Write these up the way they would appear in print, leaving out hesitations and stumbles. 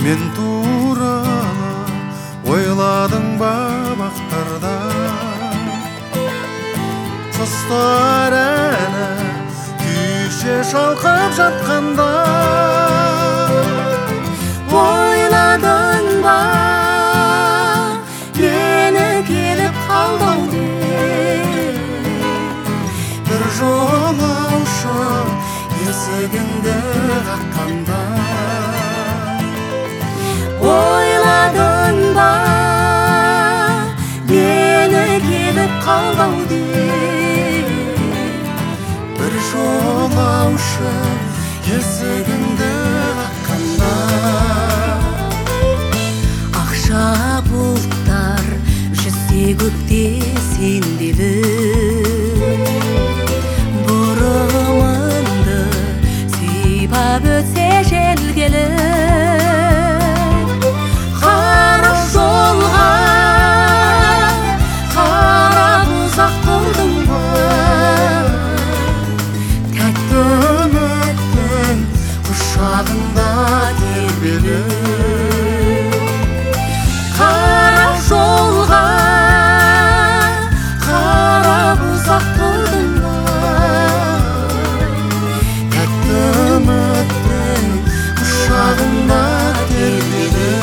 мен туралы ойладың ба бақтарда? Құстар әні күйше шалқып жатқанда ойладың ба мені келіп қалдың деп? бір жолаушы есігіңді қаққанда ойладың ба мені келіп қалдың деп? бір жолаушы есігіңді қаққанда ақша бұлттар жүзсе көкте сенделіп, бұрымыңды сипап өтсе жел келіп, қара жолға қарап ұзақ тұрдың ба? Тәтті үміттің құшағында тербеліп, қара жолға қарап ұзақ тұрдың ба? тәтті үміттің құшағында тербеліп,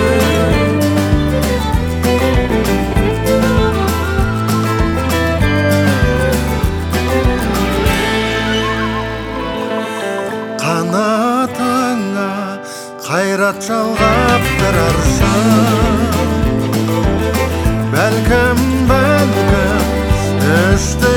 қанатыңа қайрат жалғап бір арша, бәлкім